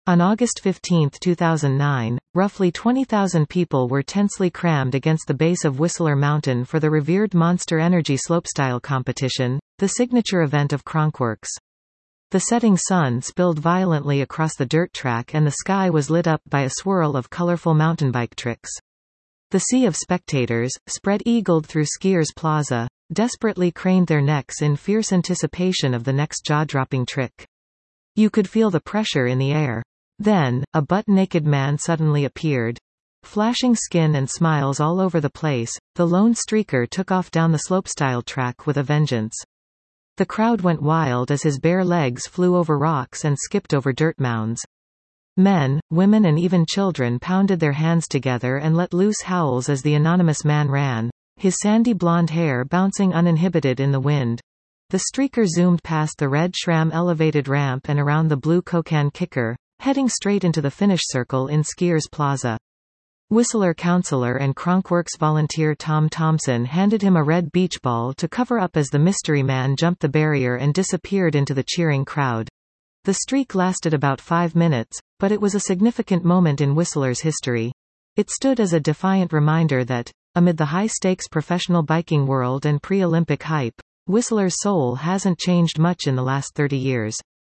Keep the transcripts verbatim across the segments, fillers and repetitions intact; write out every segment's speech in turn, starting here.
On August fifteenth two thousand nine, roughly twenty thousand people were tensely crammed against the base of Whistler Mountain for the revered Monster Energy slopestyle competition, the signature event of Cronkworks. The setting sun spilled violently across the dirt track and the sky was lit up by a swirl of colorful mountain bike tricks. The sea of spectators, spread-eagled through Skiers Plaza, desperately craned their necks in fierce anticipation of the next jaw-dropping trick. You could feel the pressure in the air. Then, a butt-naked man suddenly appeared. Flashing skin and smiles all over the place, the lone streaker took off down the slopestyle track with a vengeance. The crowd went wild as his bare legs flew over rocks and skipped over dirt mounds. Men, women and even children pounded their hands together and let loose howls as the anonymous man ran, his sandy blonde hair bouncing uninhibited in the wind. The streaker zoomed past the red SRAM elevated ramp and around the blue Kokan kicker, heading straight into the finish circle in Skiers Plaza. Whistler counselor and Cronkworks volunteer Tom Thompson handed him a red beach ball to cover up as the mystery man jumped the barrier and disappeared into the cheering crowd. The streak lasted about five minutes, but it was a significant moment in Whistler's history. It stood as a defiant reminder that, amid the high-stakes professional biking world and pre-Olympic hype, Whistler's soul hasn't changed much in the last thirty years.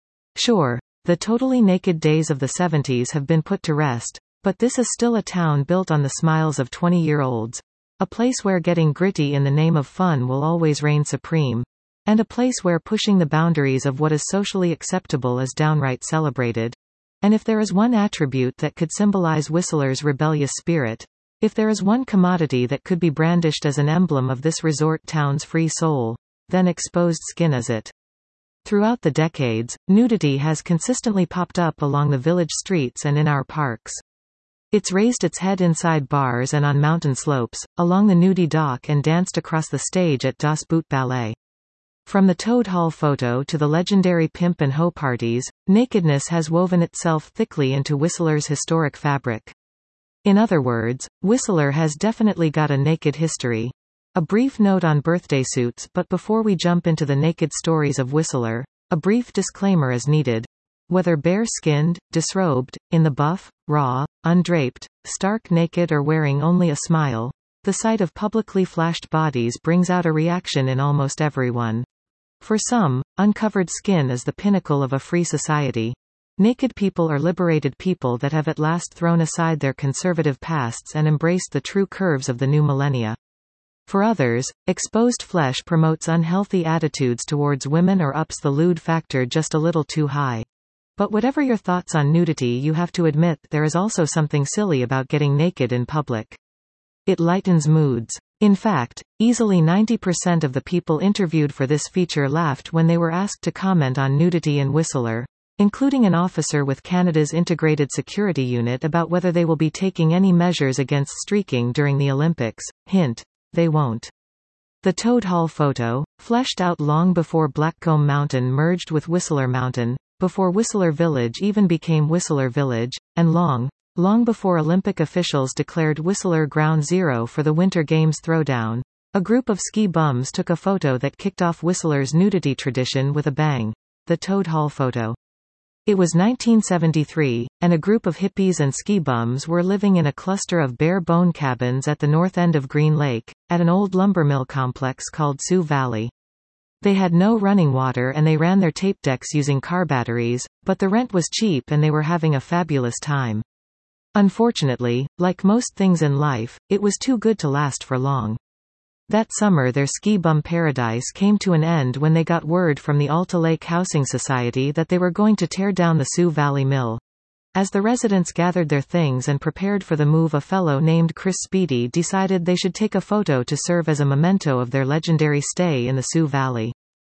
Sure, the totally naked days of the seventies have been put to rest, but this is still a town built on the smiles of twenty-year-olds. A place where getting gritty in the name of fun will always reign supreme. And a place where pushing the boundaries of what is socially acceptable is downright celebrated. And if there is one attribute that could symbolize Whistler's rebellious spirit, if there is one commodity that could be brandished as an emblem of this resort town's free soul, then exposed skin is it. Throughout the decades, nudity has consistently popped up along the village streets and in our parks. It's raised its head inside bars and on mountain slopes, along the nudie dock and danced across the stage at Das Boot Ballet. From the Toad Hall photo to the legendary Pimp and Hoe parties, nakedness has woven itself thickly into Whistler's historic fabric. In other words, Whistler has definitely got a naked history. A brief note on birthday suits, but before we jump into the naked stories of Whistler, a brief disclaimer is needed. Whether bare-skinned, disrobed, in the buff, raw, undraped, stark naked or wearing only a smile, the sight of publicly flashed bodies brings out a reaction in almost everyone. For some, uncovered skin is the pinnacle of a free society. Naked people are liberated people that have at last thrown aside their conservative pasts and embraced the true curves of the new millennia. For others, exposed flesh promotes unhealthy attitudes towards women or ups the lewd factor just a little too high. But whatever your thoughts on nudity, you have to admit there is also something silly about getting naked in public. It lightens moods. In fact, easily ninety percent of the people interviewed for this feature laughed when they were asked to comment on nudity in Whistler, including an officer with Canada's Integrated Security Unit about whether they will be taking any measures against streaking during the Olympics. Hint. They won't. The Toad Hall photo, fleshed out long before Blackcomb Mountain merged with Whistler Mountain, before Whistler Village even became Whistler Village, and long, long before Olympic officials declared Whistler Ground Zero for the Winter Games throwdown, a group of ski bums took a photo that kicked off Whistler's nudity tradition with a bang. The Toad Hall photo. It was nineteen seventy-three, and a group of hippies and ski bums were living in a cluster of bare-bone cabins at the north end of Green Lake, at an old lumber mill complex called Sioux Valley. They had no running water and they ran their tape decks using car batteries, but the rent was cheap and they were having a fabulous time. Unfortunately, like most things in life, it was too good to last for long. That summer their ski bum paradise came to an end when they got word from the Alta Lake Housing Society that they were going to tear down the Sioux Valley Mill. As the residents gathered their things and prepared for the move, a fellow named Chris Speedy decided they should take a photo to serve as a memento of their legendary stay in the Sioux Valley.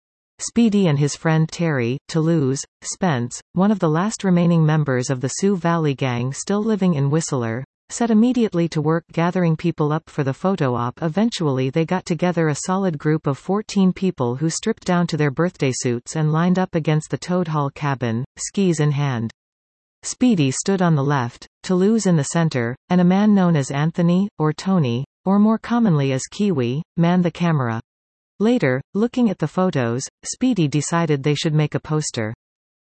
Speedy and his friend Terry, Toulouse, Spence, one of the last remaining members of the Sioux Valley Gang still living in Whistler, set immediately to work gathering people up for the photo op. Eventually they got together a solid group of fourteen people who stripped down to their birthday suits and lined up against the Toad Hall cabin, skis in hand. Speedy stood on the left, Toulouse in the center, and a man known as Anthony, or Tony, or more commonly as Kiwi, manned the camera. Later, looking at the photos, Speedy decided they should make a poster.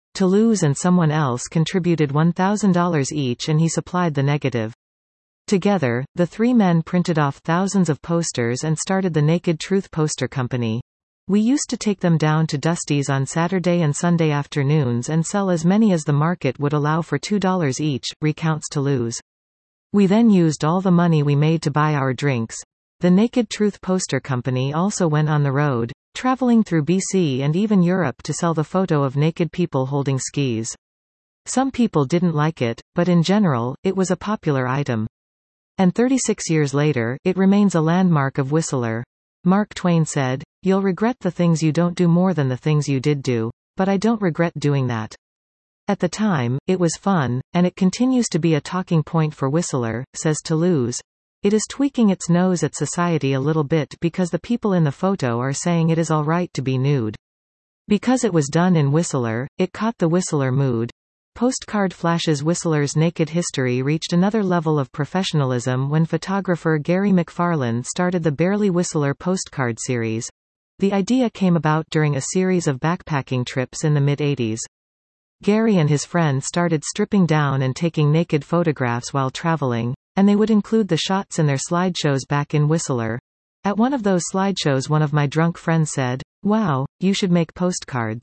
Toulouse and someone else contributed one thousand dollars each and he supplied the negative. Together, the three men printed off thousands of posters and started the Naked Truth Poster Company. We used to take them down to Dusty's on Saturday and Sunday afternoons and sell as many as the market would allow for two dollars each, recounts Toulouse. We then used all the money we made to buy our drinks. The Naked Truth Poster Company also went on the road, traveling through B C and even Europe to sell the photo of naked people holding skis. Some people didn't like it, but in general, it was a popular item. And thirty-six years later, it remains a landmark of Whistler. Mark Twain said, "You'll regret the things you don't do more than the things you did do. But I don't regret doing that." At the time, it was fun, and it continues to be a talking point for Whistler, says Toulouse. It is tweaking its nose at society a little bit because the people in the photo are saying it is all right to be nude. Because it was done in Whistler, it caught the Whistler mood. Postcard flashes. Whistler's naked history reached another level of professionalism when photographer Gary McFarlane started the Barely Whistler postcard series. The idea came about during a series of backpacking trips in the mid-eighties. Gary and his friend started stripping down and taking naked photographs while traveling, and they would include the shots in their slideshows back in Whistler. At one of those slideshows, one of my drunk friends said, "Wow, you should make postcards."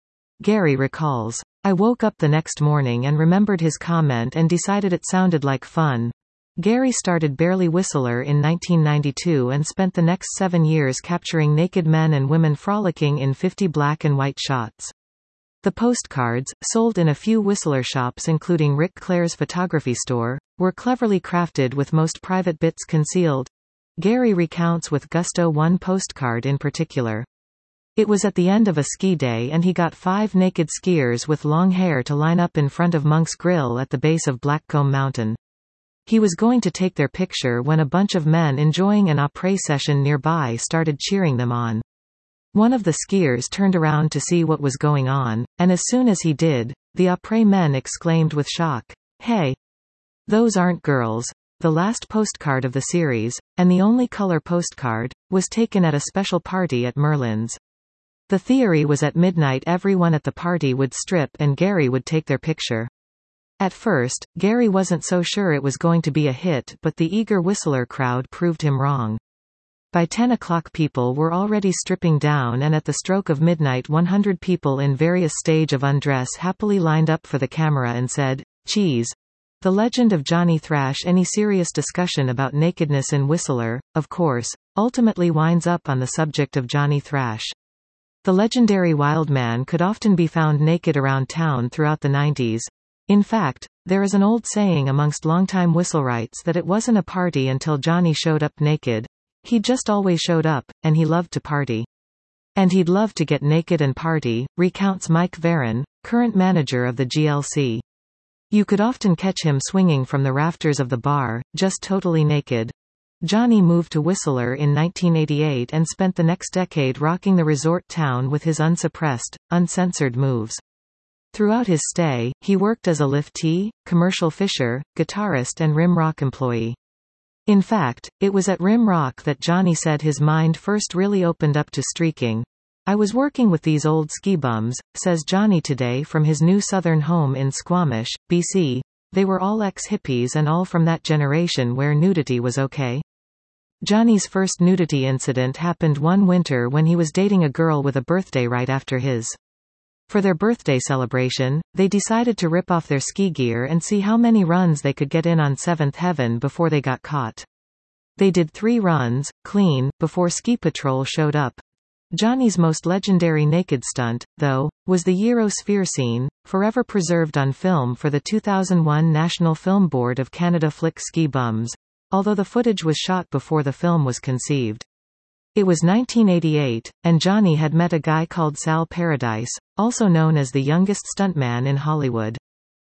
Gary recalls, "I woke up the next morning and remembered his comment and decided it sounded like fun." Gary started Barely Whistler in nineteen ninety-two and spent the next seven years capturing naked men and women frolicking in fifty black and white shots. The postcards, sold in a few Whistler shops including Rick Clare's photography store, were cleverly crafted with most private bits concealed. Gary recounts with gusto one postcard in particular. It was at the end of a ski day and he got five naked skiers with long hair to line up in front of Monk's Grill at the base of Blackcomb Mountain. He was going to take their picture when a bunch of men enjoying an après session nearby started cheering them on. One of the skiers turned around to see what was going on, and as soon as he did, the après men exclaimed with shock, "Hey! Those aren't girls." The last postcard of the series, and the only color postcard, was taken at a special party at Merlin's. The theory was at midnight everyone at the party would strip and Gary would take their picture. At first, Gary wasn't so sure it was going to be a hit, but the eager Whistler crowd proved him wrong. By ten o'clock people were already stripping down and at the stroke of midnight one hundred people in various stage of undress happily lined up for the camera and said, "Cheese." The legend of Johnny Thrash. Any serious discussion about nakedness in Whistler, of course, ultimately winds up on the subject of Johnny Thrash. The legendary Wildman could often be found naked around town throughout the nineties. In fact, there is an old saying amongst longtime Whistlerites that it wasn't a party until Johnny showed up naked. He just always showed up, and he loved to party. And he'd love to get naked and party, recounts Mike Varon, current manager of the G L C. You could often catch him swinging from the rafters of the bar, just totally naked. Johnny moved to Whistler in nineteen eighty-eight and spent the next decade rocking the resort town with his unsuppressed, uncensored moves. Throughout his stay, he worked as a liftee, commercial fisher, guitarist and Rim Rock employee. In fact, it was at Rim Rock that Johnny said his mind first really opened up to streaking. "I was working with these old ski bums," says Johnny today from his new southern home in Squamish, B C. "They were all ex-hippies and all from that generation where nudity was okay." Johnny's first nudity incident happened one winter when he was dating a girl with a birthday right after his. For their birthday celebration, they decided to rip off their ski gear and see how many runs they could get in on Seventh Heaven before they got caught. They did three runs, clean, before Ski Patrol showed up. Johnny's most legendary naked stunt, though, was the Eurosphere scene, forever preserved on film for the two thousand one National Film Board of Canada flick Ski Bums, although the footage was shot before the film was conceived. It was nineteen eighty-eight, and Johnny had met a guy called Sal Paradise, also known as the youngest stuntman in Hollywood.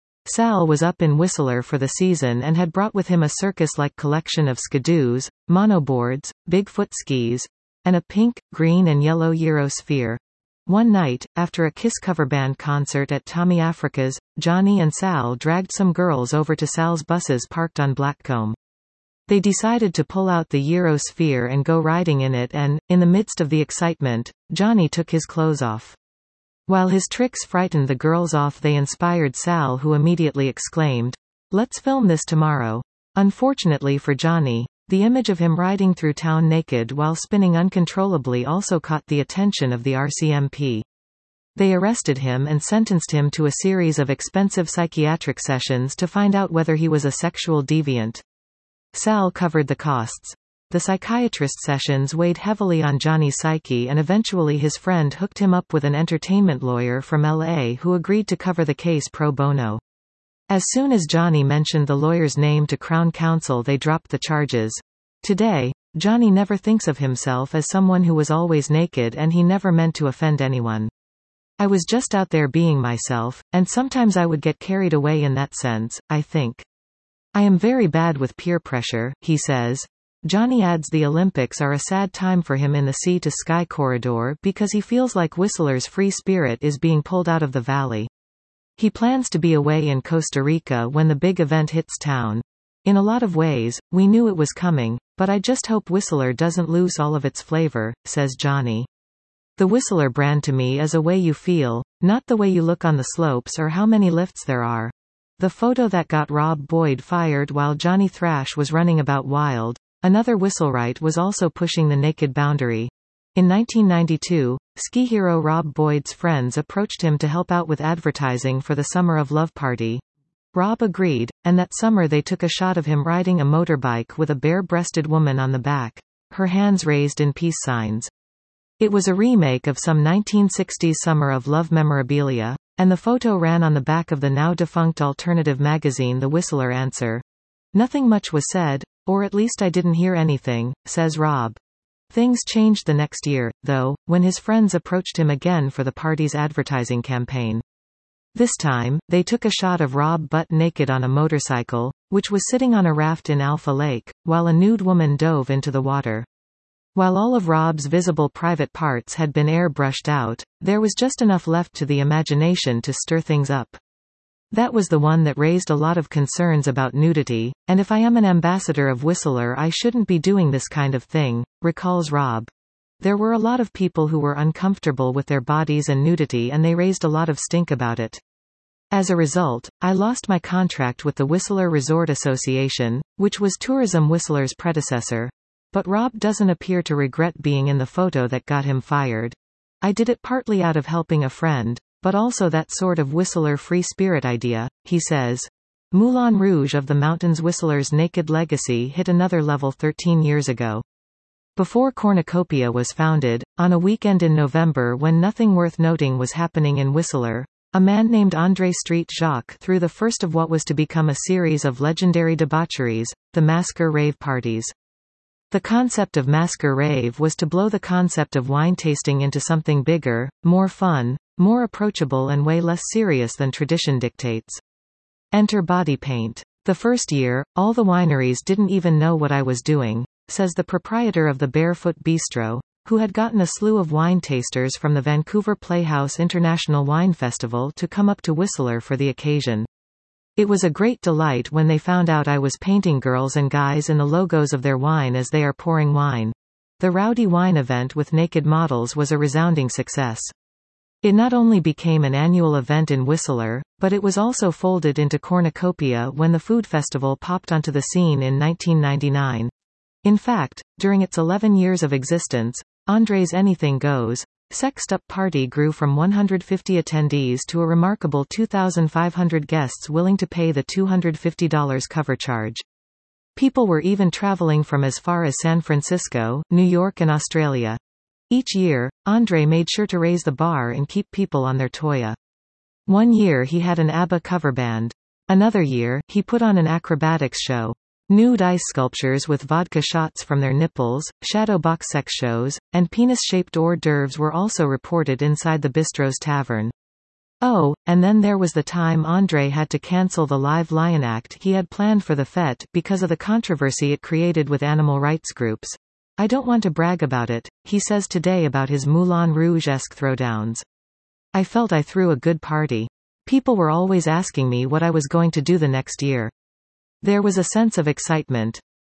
Sal was up in Whistler for the season and had brought with him a circus-like collection of skidoos, monoboards, Bigfoot skis, and a pink, green and yellow Eurosphere. One night, after a Kiss cover band concert at Tommy Africa's, Johnny and Sal dragged some girls over to Sal's buses parked on Blackcomb. They decided to pull out the Eurosphere and go riding in it and, in the midst of the excitement, Johnny took his clothes off. While his tricks frightened the girls off, they inspired Sal, who immediately exclaimed, "Let's film this tomorrow." Unfortunately for Johnny, the image of him riding through town naked while spinning uncontrollably also caught the attention of the R C M P. They arrested him and sentenced him to a series of expensive psychiatric sessions to find out whether he was a sexual deviant. Sal covered the costs. The psychiatrist sessions weighed heavily on Johnny's psyche, and eventually his friend hooked him up with an entertainment lawyer from L A who agreed to cover the case pro bono. As soon as Johnny mentioned the lawyer's name to Crown Counsel, they dropped the charges. Today, Johnny never thinks of himself as someone who was always naked, and he never meant to offend anyone. "I was just out there being myself, and sometimes I would get carried away in that sense, I think. I am very bad with peer pressure," he says. Johnny adds the Olympics are a sad time for him in the Sea to Sky corridor because he feels like Whistler's free spirit is being pulled out of the valley. He plans to be away in Costa Rica when the big event hits town. "In a lot of ways, we knew it was coming, but I just hope Whistler doesn't lose all of its flavor," says Johnny. "The Whistler brand to me is a way you feel, not the way you look on the slopes or how many lifts there are." The photo that got Rob Boyd fired while Johnny Thrash was running about wild. Another Whistlewright was also pushing the naked boundary. In nineteen ninety-two, ski hero Rob Boyd's friends approached him to help out with advertising for the Summer of Love party. Rob agreed, and that summer they took a shot of him riding a motorbike with a bare-breasted woman on the back, her hands raised in peace signs. It was a remake of some nineteen sixties Summer of Love memorabilia, and the photo ran on the back of the now-defunct alternative magazine The Whistler Answer. "Nothing much was said, or at least I didn't hear anything," says Rob. Things changed the next year, though, when his friends approached him again for the party's advertising campaign. This time, they took a shot of Rob butt naked on a motorcycle, which was sitting on a raft in Alpha Lake, while a nude woman dove into the water. While all of Rob's visible private parts had been airbrushed out, there was just enough left to the imagination to stir things up. "That was the one that raised a lot of concerns about nudity, and if I am an ambassador of Whistler I shouldn't be doing this kind of thing," recalls Rob. "There were a lot of people who were uncomfortable with their bodies and nudity, and they raised a lot of stink about it. As a result, I lost my contract with the Whistler Resort Association, which was Tourism Whistler's predecessor. But Rob doesn't appear to regret being in the photo that got him fired. I did it partly out of helping a friend, but also that sort of Whistler free spirit idea," he says. Moulin Rouge of the Mountains. Whistler's naked legacy hit another level thirteen years ago. Before Cornucopia was founded, on a weekend in November when nothing worth noting was happening in Whistler, a man named André Street Jacques threw the first of what was to become a series of legendary debaucheries, the Masker Rave parties. The concept of Masker Rave was to blow the concept of wine tasting into something bigger, more fun, more approachable and way less serious than tradition dictates. Enter body paint. "The first year, all the wineries didn't even know what I was doing," says the proprietor of the Barefoot Bistro, who had gotten a slew of wine tasters from the Vancouver Playhouse International Wine Festival to come up to Whistler for the occasion. "It was a great delight when they found out I was painting girls and guys in the logos of their wine as they are pouring wine. The Rowdy Wine event with naked models was a resounding success. It not only became an annual event in Whistler, but it was also folded into Cornucopia when the food festival popped onto the scene in nineteen ninety-nine. In fact, during its eleven years of existence, André's Anything Goes, Sexed Up party grew from one hundred fifty attendees to a remarkable two thousand five hundred guests willing to pay the two hundred fifty dollars cover charge. People were even traveling from as far as San Francisco, New York and Australia. Each year, André made sure to raise the bar and keep people on their toya. One year he had an ABBA cover band. Another year, he put on an acrobatics show. Nude ice sculptures with vodka shots from their nipples, shadow box sex shows, and penis-shaped hors d'oeuvres were also reported inside the bistro's tavern. Oh, and then there was the time André had to cancel the live lion act he had planned for the fete because of the controversy it created with animal rights groups. "I don't want to brag about it," he says today about his Moulin Rouge-esque throwdowns. "I felt I threw a good party. People were always asking me what I was going to do the next year. There was a sense of excitement.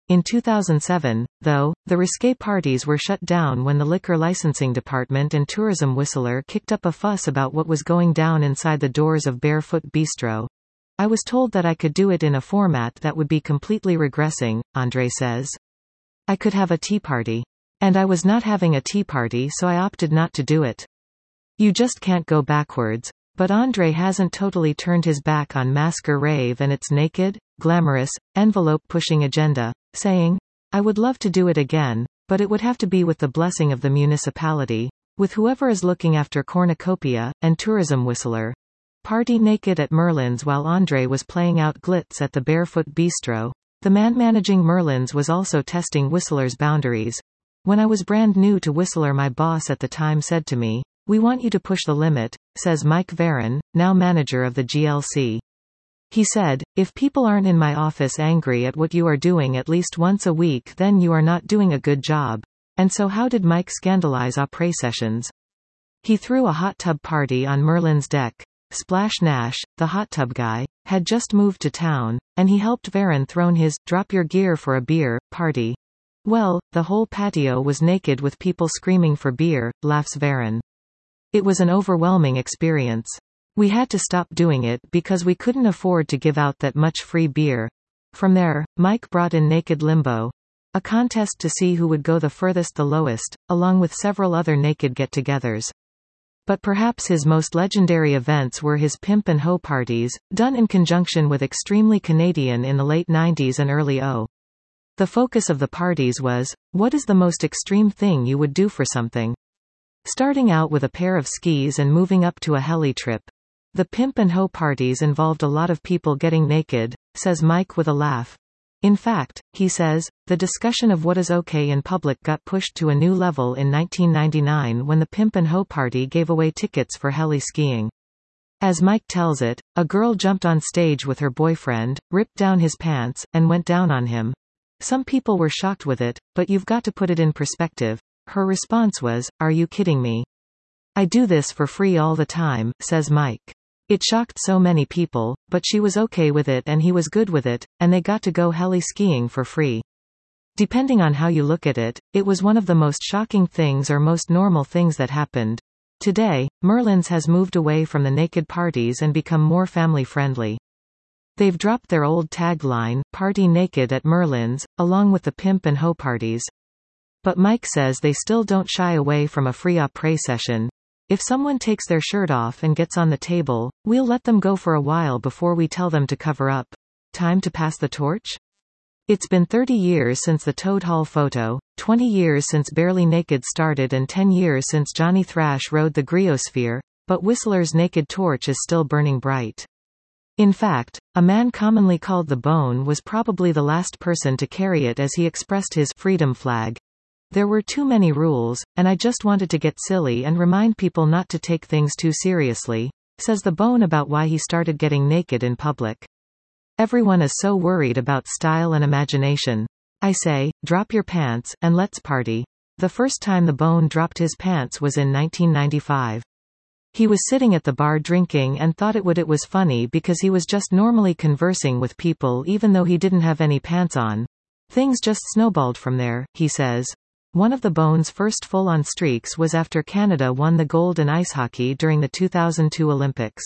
In two thousand seven, though, the risque parties were shut down when the Liquor Licensing Department and tourism Whistler kicked up a fuss about what was going down inside the doors of Barefoot Bistro. I was told that I could do it in a format that would be completely regressing, Andre says. I could have a tea party. And I was not having a tea party, so I opted not to do it. You just can't go backwards. But Andre hasn't totally turned his back on Masker Rave and its naked, glamorous, envelope-pushing agenda, saying, I would love to do it again, but it would have to be with the blessing of the municipality, with whoever is looking after Cornucopia, and Tourism Whistler. Party naked at Merlin's while Andre was playing out glitz at the Barefoot Bistro. The man managing Merlin's was also testing Whistler's boundaries. When I was brand new to Whistler, my boss at the time said to me, we want you to push the limit, says Mike Varon, now manager of the G L C. He said, if people aren't in my office angry at what you are doing at least once a week, then you are not doing a good job. And so how did Mike scandalize après sessions? He threw a hot tub party on Merlin's deck. Splash Nash, the hot tub guy, had just moved to town, and he helped Varon thrown his drop your gear for a beer party. Well, the whole patio was naked with people screaming for beer, laughs Varon. It was an overwhelming experience. We had to stop doing it because we couldn't afford to give out that much free beer. From there, Mike brought in Naked Limbo, a contest to see who would go the furthest the lowest, along with several other naked get-togethers. But perhaps his most legendary events were his Pimp and Hoe parties, done in conjunction with Extremely Canadian in the late nineties and early oh. The focus of the parties was, what is the most extreme thing you would do for something? Starting out with a pair of skis and moving up to a heli trip. The Pimp and Hoe parties involved a lot of people getting naked, says Mike with a laugh. In fact, he says, the discussion of what is okay in public got pushed to a new level in nineteen ninety-nine when the Pimp and Hoe party gave away tickets for heli skiing. As Mike tells it, a girl jumped on stage with her boyfriend, ripped down his pants, and went down on him. Some people were shocked with it, but you've got to put it in perspective. Her response was, are you kidding me? I do this for free all the time, says Mike. It shocked so many people, but she was okay with it and he was good with it, and they got to go heli skiing for free. Depending on how you look at it, it was one of the most shocking things or most normal things that happened. Today, Merlin's has moved away from the naked parties and become more family-friendly. They've dropped their old tagline, Party Naked at Merlin's, along with the Pimp and Hoe parties. But Mike says they still don't shy away from a free après session. If someone takes their shirt off and gets on the table, we'll let them go for a while before we tell them to cover up. Time to pass the torch? It's been thirty years since the Toad Hall photo, twenty years since Barely Naked started and ten years since Johnny Thrash rode the Griosphere, but Whistler's naked torch is still burning bright. In fact, a man commonly called the Bone was probably the last person to carry it as he expressed his freedom flag. There were too many rules, and I just wanted to get silly and remind people not to take things too seriously, says the Bone about why he started getting naked in public. Everyone is so worried about style and imagination. I say, drop your pants, and let's party. The first time the Bone dropped his pants was in nineteen ninety-five. He was sitting at the bar drinking and thought it would it was funny because he was just normally conversing with people even though he didn't have any pants on. Things just snowballed from there, he says. One of the Bone's first full-on streaks was after Canada won the gold in ice hockey during the two thousand two Olympics.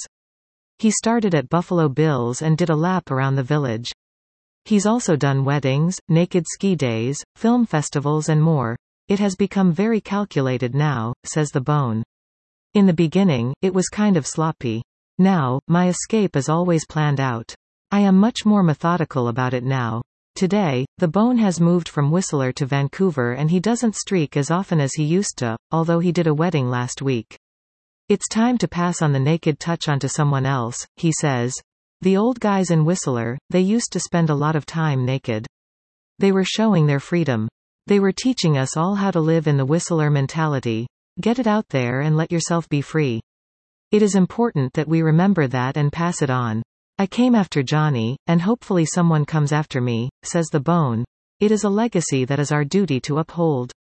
He started at Buffalo Bills and did a lap around the village. He's also done weddings, naked ski days, film festivals and more. It has become very calculated now, says the Bone. In the beginning, it was kind of sloppy. Now, my escape is always planned out. I am much more methodical about it now. Today, the Bone has moved from Whistler to Vancouver and he doesn't streak as often as he used to, although he did a wedding last week. It's time to pass on the naked touch onto someone else, he says. The old guys in Whistler, they used to spend a lot of time naked. They were showing their freedom. They were teaching us all how to live in the Whistler mentality. Get it out there and let yourself be free. It is important that we remember that and pass it on. I came after Johnny, and hopefully someone comes after me, says the Bone. It is a legacy that is our duty to uphold.